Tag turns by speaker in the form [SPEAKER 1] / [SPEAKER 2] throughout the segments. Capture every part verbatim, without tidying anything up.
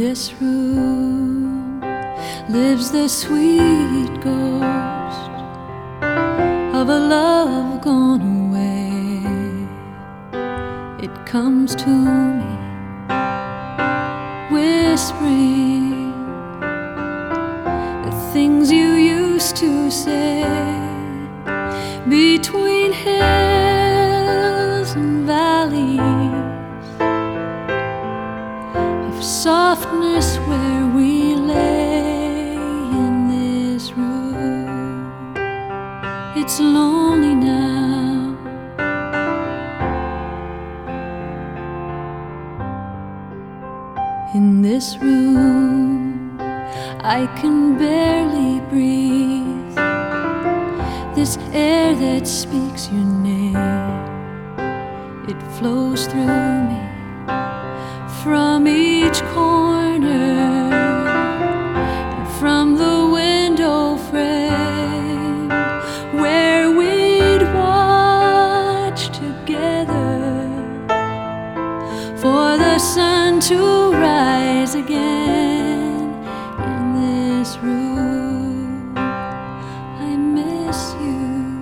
[SPEAKER 1] this room lives the sweet ghost of a love gone away. It comes to me whispering the things you used to say between hills and valleys of softness where we lay in this room. It's lonely now. In this room I can barely breathe, this air that speaks your name. It flows through me from each corner and from the window frame where we'd watch together for the sun to rise again. In this room I miss you.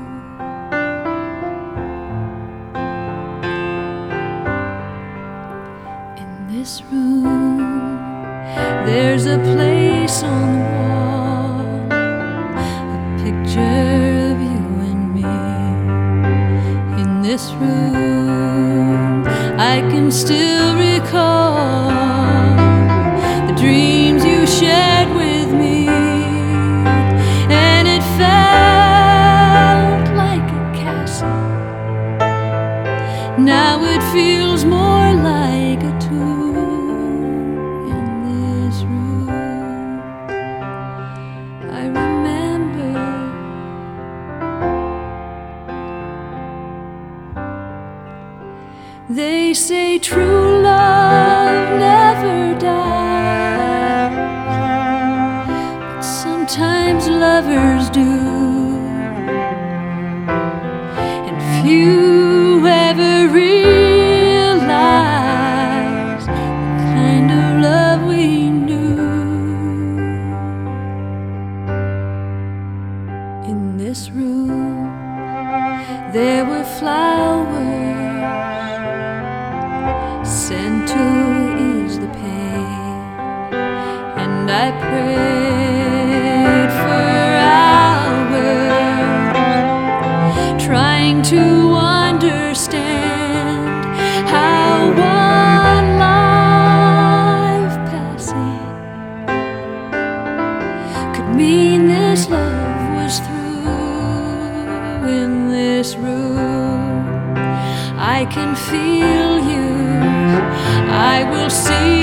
[SPEAKER 1] In this room there's a place on the wall, a picture of you and me. In this room I can still recall the dreams you shared with me, and it felt like a castle. Now it feels more like a tomb. In this room I remember they say true love never dies, but sometimes lovers do, and few ever realize the kind of love we knew. In this room there were flowers sent to ease the pain, and I prayed for hours, trying to understand how one life passing could mean this love was through. In this room I can feel you, I will see